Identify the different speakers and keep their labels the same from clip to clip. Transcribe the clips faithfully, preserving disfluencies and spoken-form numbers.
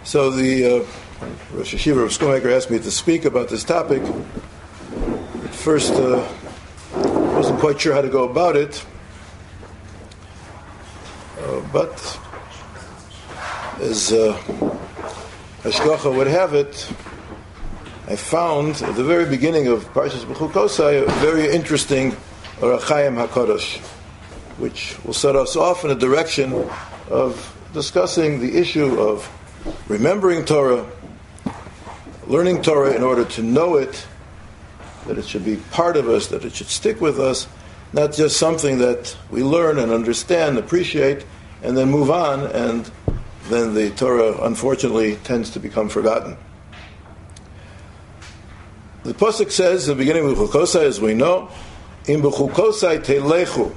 Speaker 1: So the uh, Rosh Hashiva of Schoolmaker asked me to speak about this topic. At first, uh, wasn't quite sure how to go about it, uh, but as uh, Hashgacha would have it, I found at the very beginning of Parshas B'chukosai a very interesting Orach Chaim HaKadosh, which will set us off in a direction of discussing the issue of remembering Torah, learning Torah in order to know it, that it should be part of us, that it should stick with us, not just something that we learn and understand, appreciate, and then move on, and then the Torah, unfortunately, tends to become forgotten. The Pasuk says, in the beginning of B'chukosai, as we know, Im B'chukosai Telechu.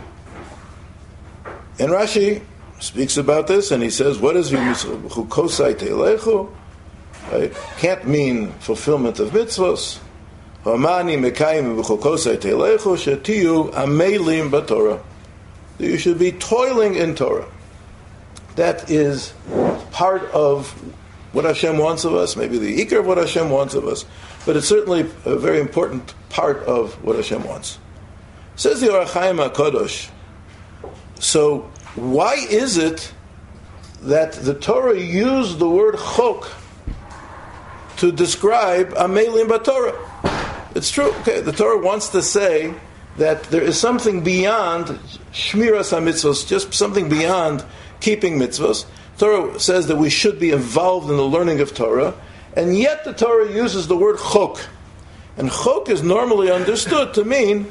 Speaker 1: And Rashi speaks about this, and he says, what is B'chukosai Telechu? It can't mean fulfillment of mitzvos. Hamani Mekayim B'chukosai Telechu Shetiyu Amelim B'Torah. You should be toiling in Torah. That is part of what Hashem wants of us, maybe the ikar of what Hashem wants of us, but it's certainly a very important part of what Hashem wants. Says the Orach Chaim HaKadosh, so why is it that the Torah used the word chok to describe Amelim B'Torah? It's true, okay, the Torah wants to say that there is something beyond Shmiras HaMitzvos, just something beyond keeping mitzvos. Torah says that we should be involved in the learning of Torah, and yet the Torah uses the word chok. And chok is normally understood to mean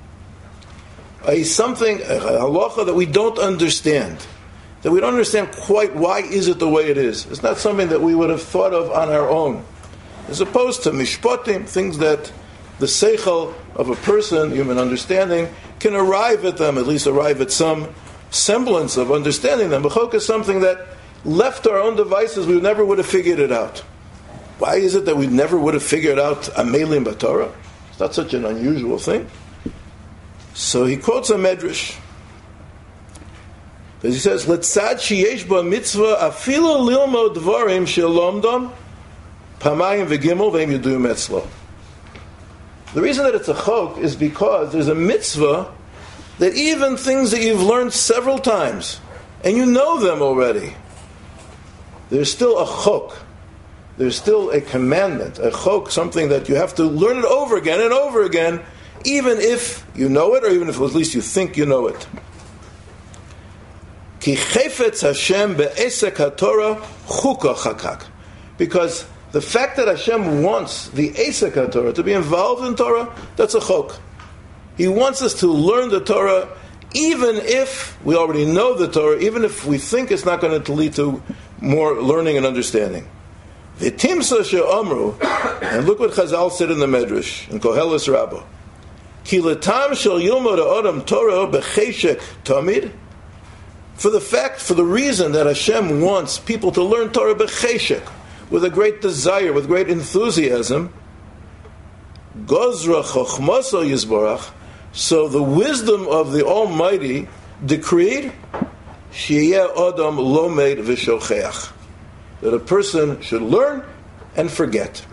Speaker 1: a something, a halacha that we don't understand, that we don't understand quite why is it the way it is. It's not something that we would have thought of on our own, as opposed to mishpatim, things that the seichel of a person, human understanding, can arrive at them, at least arrive at some semblance of understanding them. But chok is something that, left to our own devices, we never would have figured it out. Why is it that we never would have figured out Amelim B'Torah? It's not such an unusual thing. So he quotes a medrash. He says, "Letzad sheyesh ba mitzvah afilu lilmod dvarim shelomdom pamayim v'gimel v'im yuduyim etzlo." The reason that it's a chok is because there's a mitzvah that even things that you've learned several times and you know them already, there's still a chok. There's still a commandment, a chok, something that you have to learn it over again and over again, even if you know it, or even if at least you think you know it. Ki chefetz Hashem be'esek haTorah chuka chakak. Because the fact that Hashem wants the esek haTorah to be involved in Torah, that's a chok. He wants us to learn the Torah, even if we already know the Torah, even if we think it's not going to lead to more learning and understanding. V'timsa she'amru, and look what Chazal said in the Medrash, in Koheles Rabbah. Ki letam shel yilmod ha'adam Torah b'cheshek tamid. For the fact, for the reason that Hashem wants people to learn Torah b'cheshek, with a great desire, with great enthusiasm, gozra chochmaso yizborach, so the wisdom of the Almighty decreed, sheyeh adam lomed v'shocheach, that a person should learn and forget.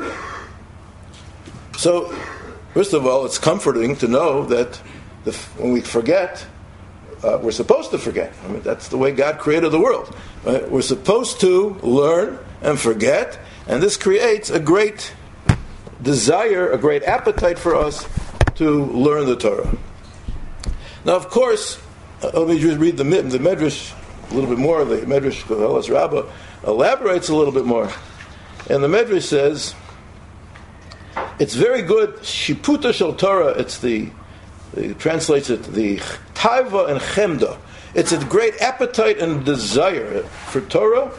Speaker 1: So, first of all, it's comforting to know that the, when we forget, uh, we're supposed to forget. I mean, that's the way God created the world. Right? We're supposed to learn and forget, and this creates a great desire, a great appetite for us to learn the Torah. Now, of course, uh, let me just read the, the Medrash a little bit more. The Medrash Koheles Rabbah elaborates a little bit more. And the Medrash says, it's very good, Shiputa Shel Torah, it's the, it translates it, the Taiva and Chemda. It's a great appetite and desire for Torah.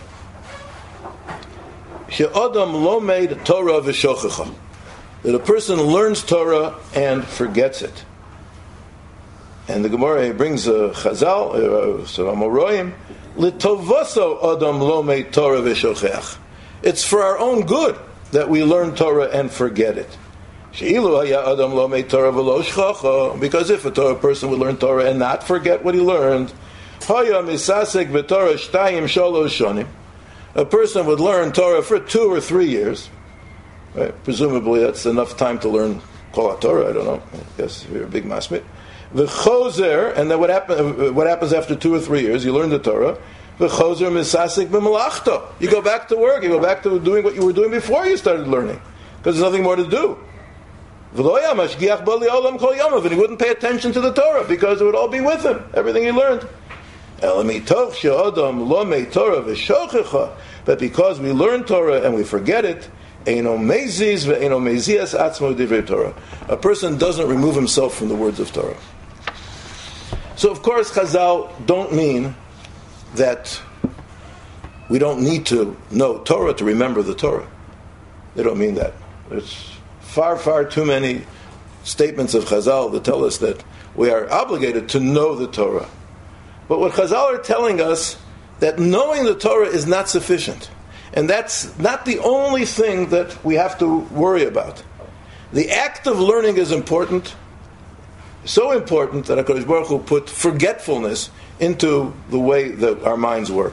Speaker 1: She'adam lomed Torah v'shochecha, that a person learns Torah and forgets it. And the Gemara brings a Chazal, uh, so Amoroim, L'tovaso adam lomed Torah v'shochech. It's for our own good that we learn Torah and forget it. She'ilu haya adam lomed Torah v'lo shchacha, because if a Torah person would learn Torah and not forget what he learned, haya misasek v'Torah shtayim shalosh shonim, a person would learn Torah for two or three years. Right? Presumably that's enough time to learn Kol HaTorah, I don't know. I guess you're a big masmid. V'chozer, and then what, happen, what happens after two or three years? You learn the Torah. V'chozer misasik b'malachto. You go back to work. You go back to doing what you were doing before you started learning. Because there's nothing more to do. V'lo mashgiach bo li'olam kol yomav. And he wouldn't pay attention to the Torah because it would all be with him. Everything he learned. El mitoch she'odam lo mei Torah v'shochecha. But because we learn Torah and we forget it, eino meziz ve'eino mezias atzmo divrei Torah. A person doesn't remove himself from the words of Torah. So of course Chazal don't mean that we don't need to know Torah to remember the Torah. They don't mean that. There's far, far too many statements of Chazal that tell us that we are obligated to know the Torah. But what Chazal are telling us, that knowing the Torah is not sufficient. And that's not the only thing that we have to worry about. The act of learning is important, so important that HaKadosh Baruch Hu put forgetfulness into the way that our minds work.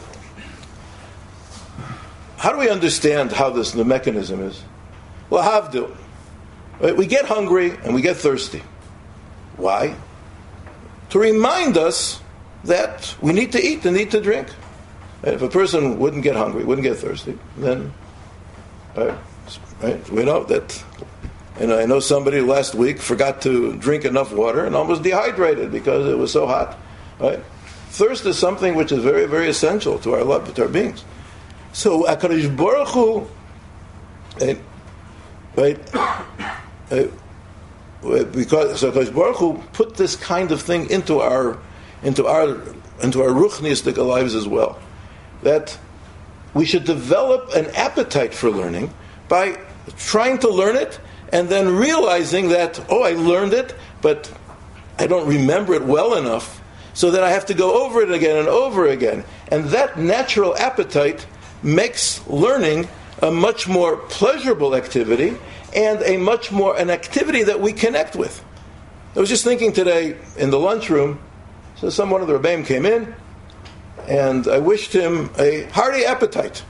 Speaker 1: How do we understand how this the mechanism is? Well, havdil. Right? We get hungry and we get thirsty. Why? To remind us that we need to eat and need to drink. Right? If a person wouldn't get hungry, wouldn't get thirsty, then right, right, we know that. And I know somebody last week forgot to drink enough water and almost dehydrated because it was so hot. Right? Thirst is something which is very, very essential to our love, to our beings. So HaKadosh Baruch Hu, right, right, right, because so HaKadosh Baruch Hu put this kind of thing into our, into our, into our ruchnistic lives as well. That we should develop an appetite for learning by trying to learn it and then realizing that, oh, I learned it, but I don't remember it well enough, so that I have to go over it again and over again. And that natural appetite makes learning a much more pleasurable activity and a much more an activity that we connect with. I was just thinking today in the lunchroom, so some one of the Rebbeim came in, and I wished him a hearty appetite.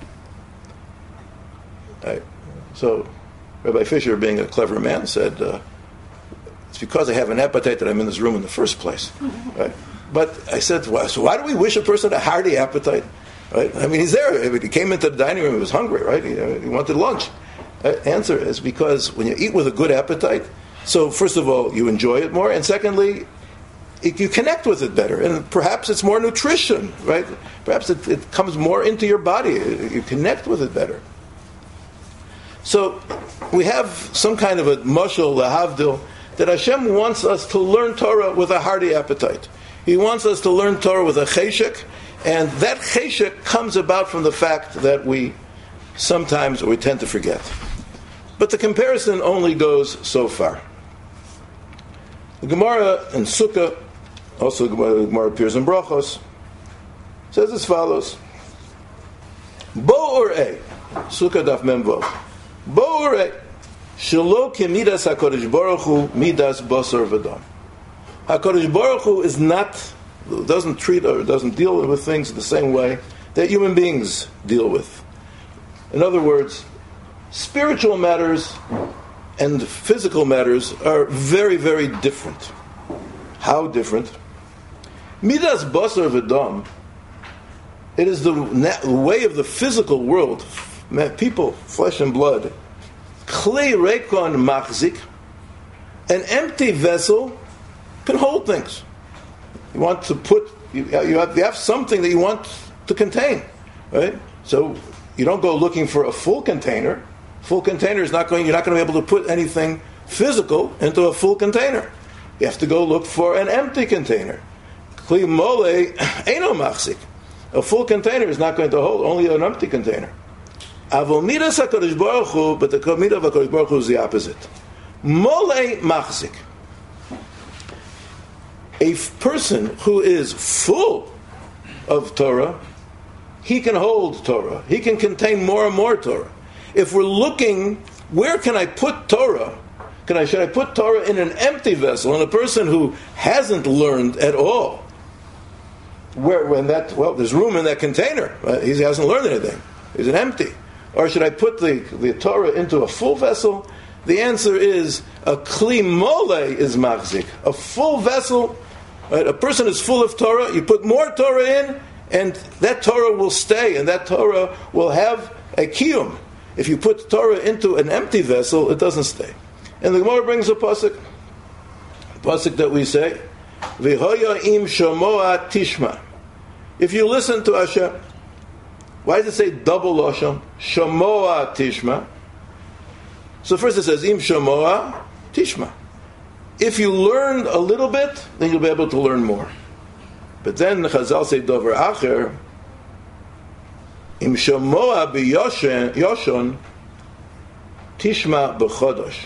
Speaker 1: Right. So Rabbi Fisher, being a clever man, said, uh, it's because I have an appetite that I'm in this room in the first place. Right? But I said, well, so why do we wish a person a hearty appetite? Right? I mean, he's there. He came into the dining room, he was hungry, right? He, he wanted lunch. Uh, answer is because when you eat with a good appetite, so first of all, you enjoy it more, and secondly, it, you connect with it better, and perhaps it's more nutrition, right? Perhaps it, it comes more into your body. You connect with it better. So we have some kind of a mashal, lahavdil, that Hashem wants us to learn Torah with a hearty appetite. He wants us to learn Torah with a cheshek, and that cheshek comes about from the fact that we sometimes, or we tend to forget. But the comparison only goes so far. The Gemara in Sukkah, also the Gemara appears in Brachos, says as follows: Bo urei, Sukkah daf mem vav. Bo urei, shelo kemidas HaKadosh Baruch Hu midas basar v'dam. HaKadosh Baruch Hu is not, doesn't treat or doesn't deal with things the same way that human beings deal with. In other words, spiritual matters and physical matters are very, very different. How different? Midas basar v'dam, it is the way of the physical world, people, flesh and blood. Klei rekon machzik, an empty vessel can hold things. You want to put, you have, you have something that you want to contain, right? So you don't go looking for a full container. Full container is not going, you're not going to be able to put anything physical into a full container. You have to go look for an empty container. Kli mole eino machzik. A full container is not going to hold, only an empty container. Avol midas HaKadosh Baruch Hu, but the midah of HaKadosh Baruch Hu is the opposite. Mole machzik. A person who is full of Torah, he can hold Torah. He can contain more and more Torah. If we're looking, where can I put Torah? Can I, should I put Torah in an empty vessel, in a person who hasn't learned at all? where when that well, there's room in that container. Right? He hasn't learned anything. Is it empty? Or should I put the, the Torah into a full vessel? The answer is a kli mole is machzik. A full vessel, right? A person is full of Torah, you put more Torah in, and that Torah will stay, and that Torah will have a kiyum. If you put Torah into an empty vessel, it doesn't stay. And the Gemara brings a pasuk, a pasuk that we say, V'hoya im shomoa tishma. If you listen to Hashem, why does it say double Hashem? Shomoa tishma. So first it says, Im shomoa tishma. If you learn a little bit, then you'll be able to learn more. But then the Chazal say, Dover acher, Im shomoa b'yoshon, tishma b'chodosh.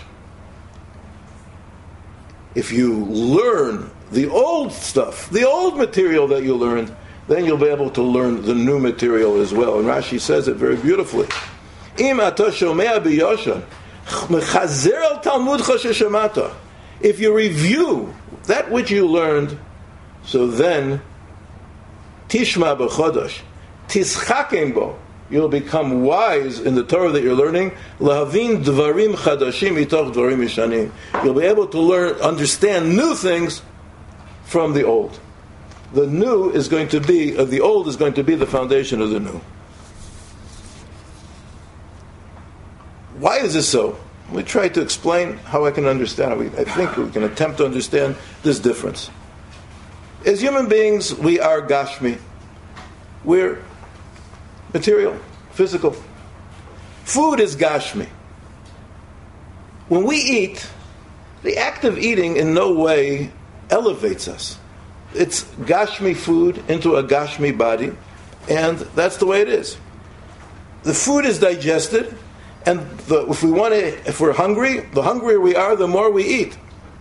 Speaker 1: If you learn the old stuff, the old material that you learned, then you'll be able to learn the new material as well. And Rashi says it very beautifully. Im ata shomea b'yoshon, mechazer al talmudcha sheshamata. If you review that which you learned, so then tishma b'chodosh, tischakem bo, you'll become wise in the Torah that you're learning. Lahavin dvarim chadashim mitoch dvarim yishanim. You'll be able to learn, understand new things from the old. The new is going to be, uh, the old is going to be the foundation of the new. Why is this so? We try to explain how I can understand it. I think we can attempt to understand this difference. As human beings, we are Gashmi. We're material, physical. Food is Gashmi. When we eat, the act of eating in no way elevates us. It's Gashmi food into a Gashmi body, and that's the way it is. The food is digested, and the, if we want to, if we're hungry, the hungrier we are, the more we eat.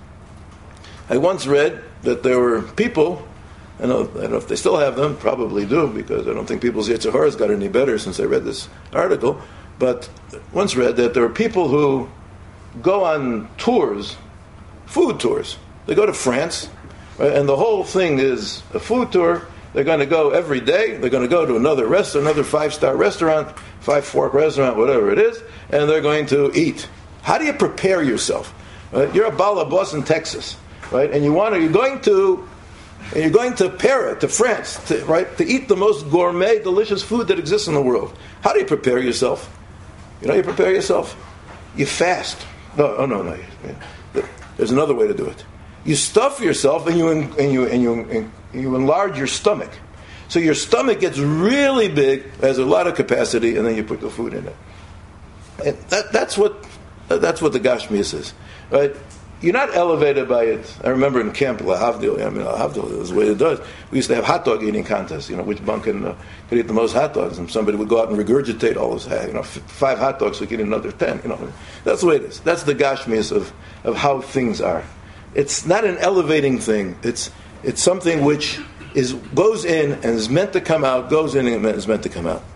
Speaker 1: I once read that there were people, I don't, I don't know if they still have them, probably do, because I don't think people's Yetzer Hara's got any better since I read this article, but once read that there are people who go on tours, food tours. They go to France, right, and the whole thing is a food tour. They're going to go every day. They're going to go to another restaurant, another five-star restaurant, five-fork restaurant, whatever it is, and they're going to eat. How do you prepare yourself? Right? You're a Bala boss in Texas, right? And you want to, you're going to, and you're going to Paris, to France, to, right, to eat the most gourmet, delicious food that exists in the world. How do you prepare yourself? You know, how you prepare yourself. You fast. No, oh no, no. There's another way to do it. You stuff yourself and you and you and you and you enlarge your stomach, so your stomach gets really big, has a lot of capacity, and then you put the food in it. And that, that's what that's what the Gashmias is, right? You're not elevated by it. I remember in camp, Lahavdil, I mean, Lahavdil is the way it does. We used to have hot dog eating contests, you know, which bunk can, uh, could eat the most hot dogs, and somebody would go out and regurgitate all those, you know, f- five hot dogs, so we could eat another ten, you know. That's the way it is. That's the Gashmias of, of how things are. It's not an elevating thing. It's it's something which is goes in and is meant to come out, goes in and is meant to come out.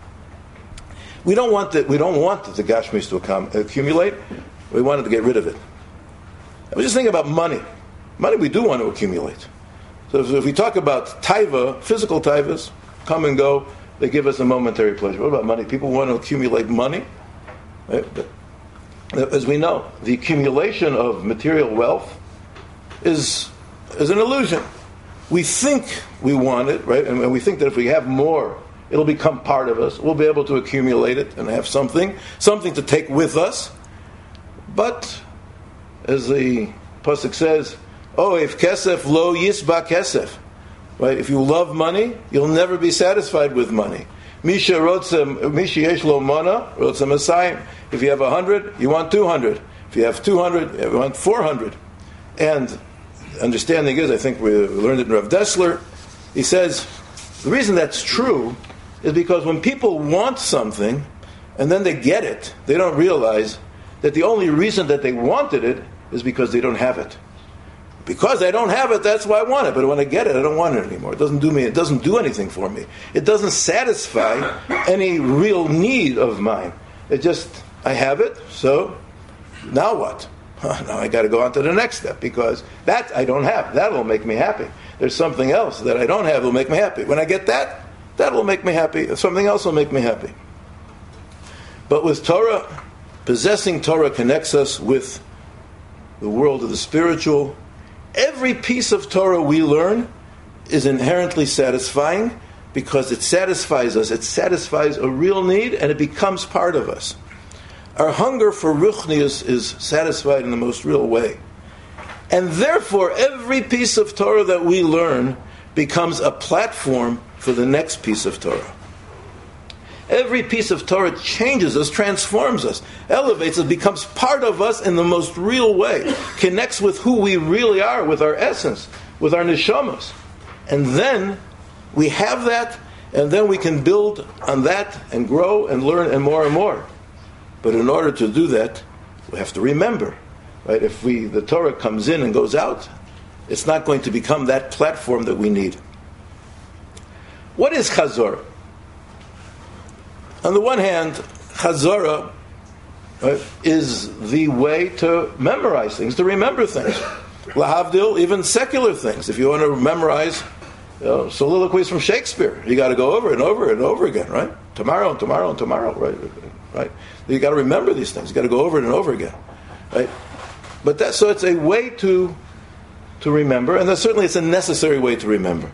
Speaker 1: We don't want the, we don't want the Gashmis to accum- accumulate. We wanted to get rid of it. I was just thinking about money. Money we do want to accumulate. So if, if we talk about taiva, physical taivas, come and go, they give us a momentary pleasure. What about money? People want to accumulate money. Right? But as we know, the accumulation of material wealth is is an illusion. We think we want it, right? And we think that if we have more, it'll become part of us. We'll be able to accumulate it and have something, something to take with us. But, as the pasuk says, oh, if kesef lo yisba kesef, right? If you love money, you'll never be satisfied with money. Misha rotza, misha yesh lo mana, rotza masayim. If you have a hundred, you want two hundred. If you have two hundred, you want four hundred. And understanding is, I think we learned it in Rav Dessler, he says, the reason that's true is because when people want something and then they get it, they don't realize that the only reason that they wanted it is because they don't have it. Because I don't have it, that's why I want it. But when I get it, I don't want it anymore. It doesn't do me. It doesn't do anything for me. It doesn't satisfy any real need of mine. It just, I have it, so now what? Now I got to go on to the next step, because that I don't have. That will make me happy. there's something else that I don't have that will make me happy. When I get that, that will make me happy. Something else will make me happy. But with Torah, possessing Torah connects us with the world of the spiritual. Every piece of Torah we learn is inherently satisfying because it satisfies us. It satisfies a real need and it becomes part of us. Our hunger for Ruchnius is satisfied in the most real way. And therefore, every piece of Torah that we learn becomes a platform for the next piece of Torah. Every piece of Torah changes us, transforms us, elevates us, becomes part of us in the most real way, connects with who we really are, with our essence, with our neshamas. And then we have that, and then we can build on that and grow and learn and more and more. But in order to do that, we have to remember, right? If we the Torah comes in and goes out, it's not going to become that platform that we need. What is Chazorah? On the one hand, Chazorah, right, is the way to memorize things, to remember things. Lahavdil, even secular things. If you want to memorize, you know, soliloquies from Shakespeare, you got to go over and over and over again, right? Tomorrow and tomorrow and tomorrow, right? Right? You got to remember these things. You got to go over it and over again, right? But that so it's a way to to remember, and that certainly it's a necessary way to remember.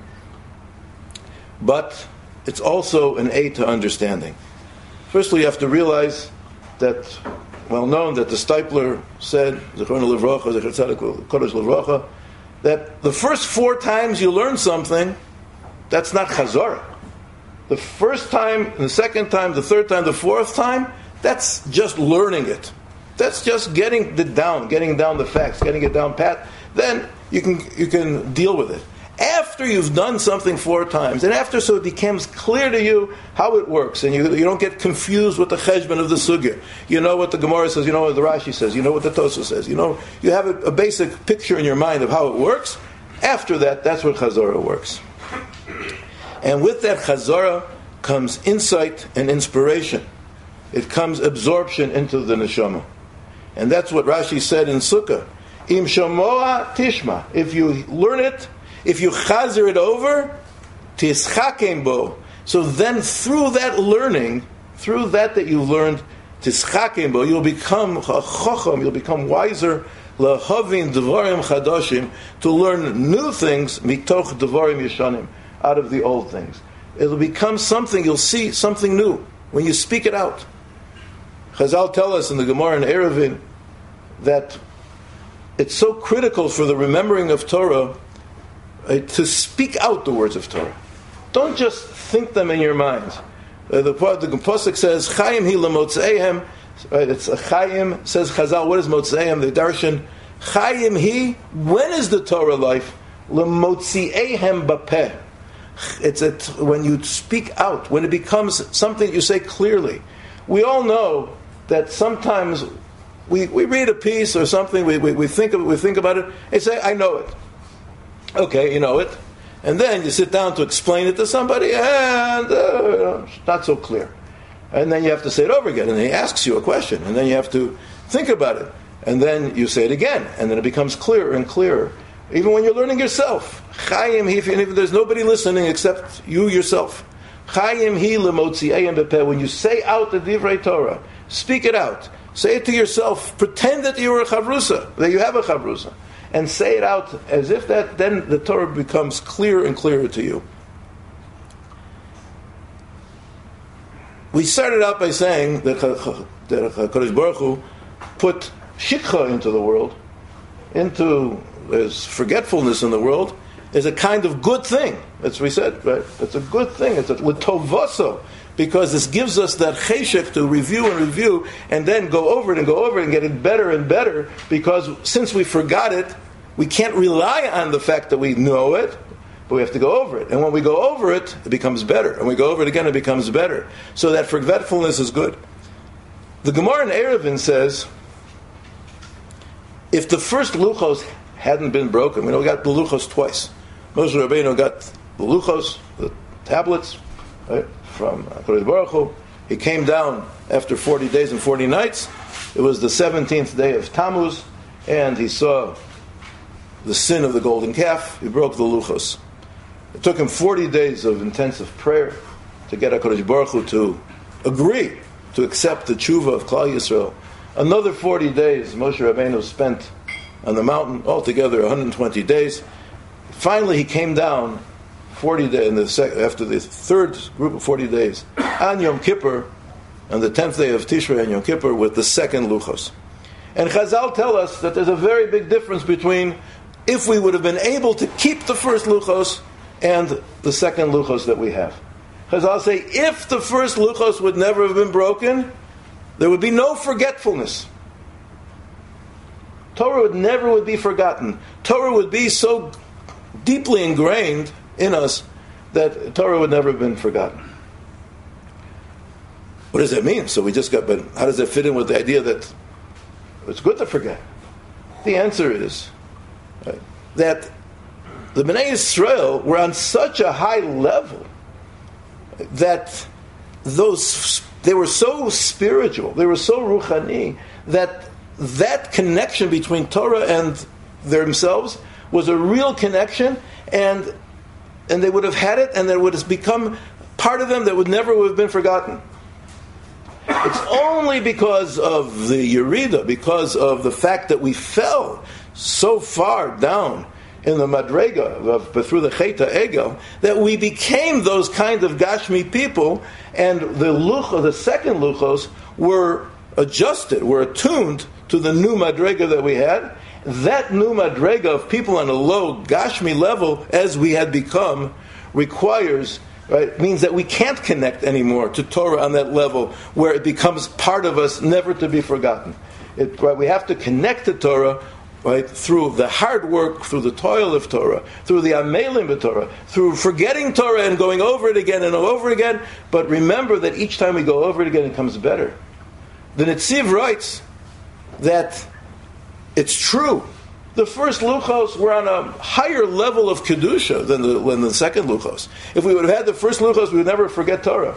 Speaker 1: But it's also an aid to understanding. Firstly, you have to realize that, well known that the Stipler said, Zechrono Livrocha, Zecher Tzedek Kodesh Livrocha, that the first four times you learn something, that's not Chazorah. The first time, the second time, the third time, the fourth time, that's just learning it. That's just getting it down, getting down the facts, getting it down pat. Then you can you can deal with it. After you've done something four times, and after so it becomes clear to you how it works, and you you don't get confused with the cheshbon of the sugya. You know what the Gemara says, you know what the Rashi says, you know what the Tosfos says. You know you have a, a basic picture in your mind of how it works. After that, that's where Chazorah works. And with that Chazorah comes insight and inspiration. It comes absorption into the neshama. And that's what Rashi said in Sukkah. Im shamoa tishma. If you learn it, if you chazer it over, tischakem bo. So then through that learning, through that that you've learned, tischakem bo, you'll become a chacham, you'll become wiser, lahavin devarim chadashim, to learn new things, mitoch devarim yeshanim, out of the old things. It'll become something, you'll see something new when you speak it out. Chazal tell us in the Gemara in Eruvin that it's so critical for the remembering of Torah uh, to speak out the words of Torah. Don't just think them in your mind. Uh, the the Pasuk says, Chaim hi lemotzehem, right, it's a Chaim, says Chazal, what is motzehem? The Darshan, Chaim hi, when is the Torah life? Lemotzehem bapeh. It's a, when you speak out, when it becomes something you say clearly. We all know that sometimes we, we read a piece or something, we, we, we think of, we think about it, and say, I know it. Okay, you know it. And then you sit down to explain it to somebody, and uh, it's not so clear. And then you have to say it over again, and he asks you a question, and then you have to think about it. And then you say it again, and then it becomes clearer and clearer. Even when you're learning yourself. Chaim hi, and there's nobody listening except you yourself. Chaim hi lemotzi'ayim bepeh. When you say out the divrei Torah, speak it out. Say it to yourself. Pretend that you're a chavrusa, that you have a chavrusa, and say it out as if that. Then the Torah becomes clearer and clearer to you. We started out by saying that Hakadosh Baruch Hu put shikha into the world, into there's forgetfulness in the world, is a kind of good thing. That's what we said, right? It's a good thing. It's a l'tovaso, because this gives us that cheshek to review and review, and then go over it and go over it and get it better and better, because since we forgot it, we can't rely on the fact that we know it, but we have to go over it. And when we go over it, it becomes better. And we go over it again, it becomes better. So that forgetfulness is good. The Gemara in Eruvin says, if the first luchos hadn't been broken, we know we got the luchos twice. Moshe Rabbeinu got the luchos, the tablets, right, from Hakadosh Baruch Hu. He came down after forty days and forty nights. It was the seventeenth day of Tammuz, and he saw the sin of the golden calf, he broke the luchos. It took him forty days of intensive prayer to get HaKadosh Baruch Hu to agree to accept the tshuva of Klal Yisrael. Another forty days Moshe Rabbeinu spent on the mountain, altogether one hundred twenty days. Finally, he came down forty days in the sec- after the third group of forty days on Yom Kippur, on the tenth day of Tishrei and Yom Kippur, with the second luchos. And Chazal tell us that there's a very big difference between if we would have been able to keep the first luchos and the second luchos that we have. Chazal say, if the first luchos would never have been broken, there would be no forgetfulness. Torah would never would be forgotten. Torah would be so deeply ingrained in us that Torah would never have been forgotten. What does that mean? So we just got, but how does that fit in with the idea that it's good to forget? The answer is right, that the Bnei Yisrael were on such a high level that those they were so spiritual, they were so ruchani, that that connection between Torah and themselves was a real connection, and and they would have had it, and it would have become part of them that would never have been forgotten. It's only because of the Yerida, because of the fact that we fell so far down in the Madrega, of, but through the Cheta Egel, that we became those kind of Gashmi people, and the Lucha, the second Luchos, were adjusted, were attuned to the new Madrega that we had. That new Madrega of people on a low Gashmi level, as we had become, requires, right, means that we can't connect anymore to Torah on that level where it becomes part of us, never to be forgotten. It, right, we have to connect to Torah, right, through the hard work, through the toil of Torah, through the amelim b'Torah, through forgetting Torah and going over it again and over again. But remember that each time we go over it again, it comes better. The Netziv writes that it's true. The first luchos were on a higher level of kedusha than the, than the second luchos. If we would have had the first luchos, we would never forget Torah.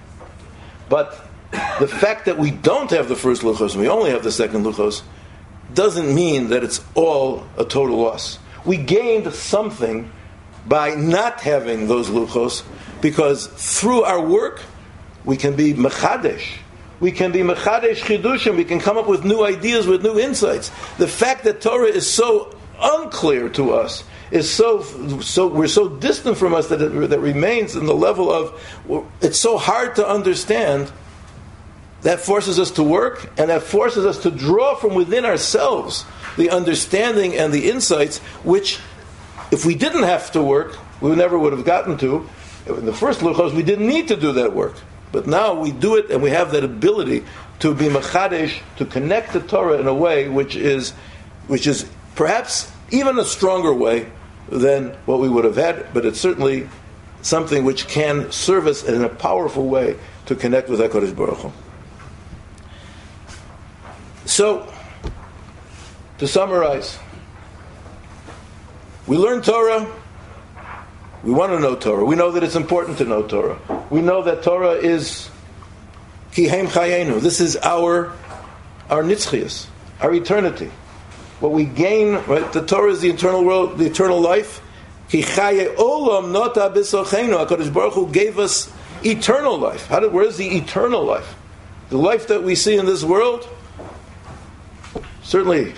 Speaker 1: But the fact that we don't have the first luchos and we only have the second luchos doesn't mean that it's all a total loss. We gained something by not having those luchos, because through our work we can be mechadesh. We can be mechadesh chidushim. We can come up with new ideas, with new insights. The fact that Torah is so unclear to us, is so so we're so distant from us that it that remains in the level of it's so hard to understand. That forces us to work, and that forces us to draw from within ourselves the understanding and the insights, which, if we didn't have to work, we never would have gotten to. In the first luchos, we didn't need to do that work. But now we do it, and we have that ability to be mechadesh, to connect to Torah in a way which is, which is perhaps even a stronger way than what we would have had, but it's certainly something which can serve us in a powerful way to connect with HaKadosh Baruch Hu. So, to summarize, we learn Torah, we want to know Torah, we know that it's important to know Torah, we know that Torah is Kihem Chayenu, this is our our nitzchias, our eternity. What we gain, right, the Torah is the eternal world, the eternal life. Ki chaye olam nota b'sochenu, HaKadosh Baruch Hu gave us eternal life. How did, where's the eternal life? The life that we see in this world? Certainly,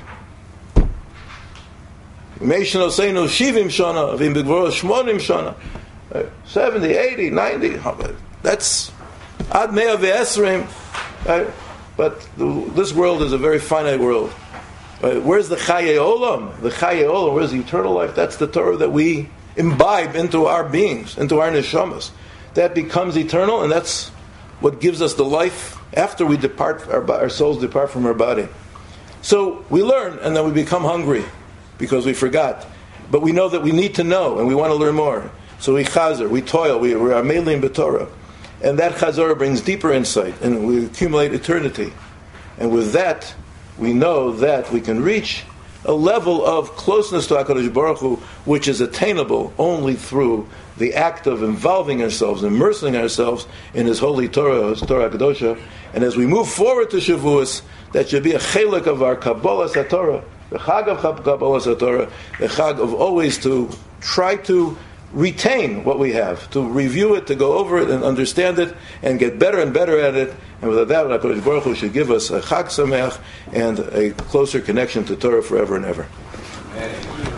Speaker 1: seventy, eighty, ninety, that's ad mea ve'esrim, right? But the, this world is a very finite world. Right? Where's the Chaye Olam? The Chaye Olam, where's the eternal life? That's the Torah that we imbibe into our beings, into our neshamas. That becomes eternal, and that's what gives us the life after we depart, our, our souls depart from our body. So we learn, and then we become hungry because we forgot. But we know that we need to know, and we want to learn more. So we chazer, we toil, we, we are meilim b'Torah. And that chazor brings deeper insight, and we accumulate eternity. And with that, we know that we can reach a level of closeness to HaKadosh Baruch Hu, which is attainable only through the act of involving ourselves, immersing ourselves in His holy Torah, His Torah Kedosha. And as we move forward to Shavuos, that should be a chelik of our Kabbalah Satorah, The Chag of Kabbalas Torah, the Chag of always to try to retain what we have, to review it, to go over it and understand it, and get better and better at it. And with that, HaKadosh Baruch Hu should give us a Chag Sameach and a closer connection to Torah forever and ever. Amen.